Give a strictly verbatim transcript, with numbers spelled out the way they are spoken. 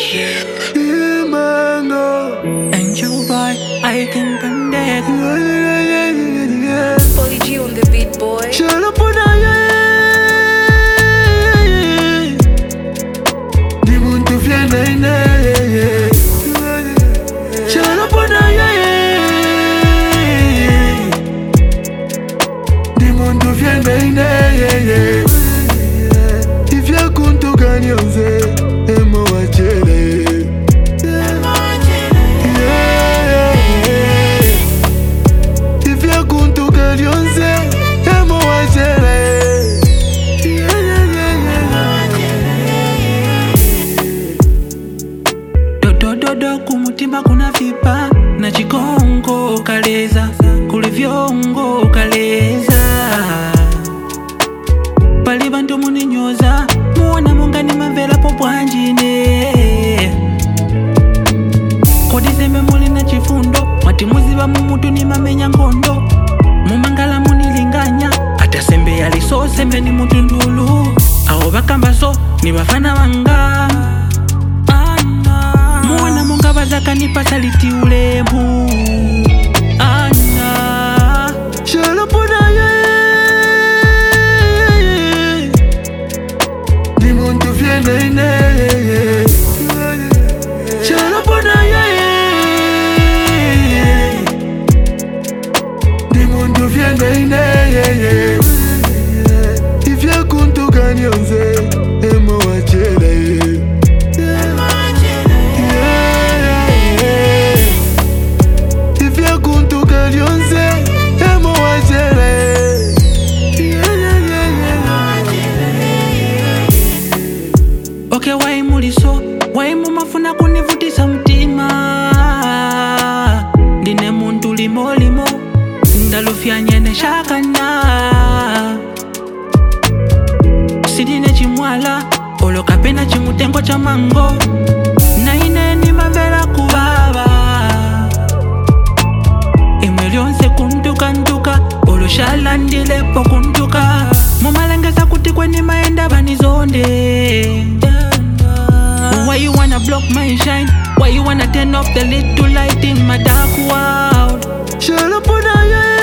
Angel boy, I can connect. Polly G on the beat, boy. If you couldn't to Ganyonze, Emo Wachele. If you couldn't to Ganyonze, Emo Wachele. Do do do do kumutima kuna vipa na chikongo kaleza kuli vyongo kaleza pali bantu muninyoza muona mungani mavela popwanjine kodi zembe muli na chifundo mwati muziba mumutu ni mamenya ngondo mumangala munilinganya ata sembe yaliso sembe ni mutundulu aho bakamba so ni bafana wanga muona munga bazaka nipa saliti ulemu ana Shalopona ye Ni muntu fiende ine Shalopona ye Ni muntu fiende ine If you kuntu Ganyonze Emo Wachele Okay, why muliso, why mumafuna kunivutisa mtima ndine muntu limo limo ndalufya nyene shakana sidine chimwala olo kapena chimutengo cha mango na ine ni mavela kubaba imwe lyonse kuntuka ntuka olo shalandilepo kuntuka mumalengeza kuti kweni maenda banizonde. Why you wanna block my shine? Why you wanna turn off the little light in my dark world? Shalopona ye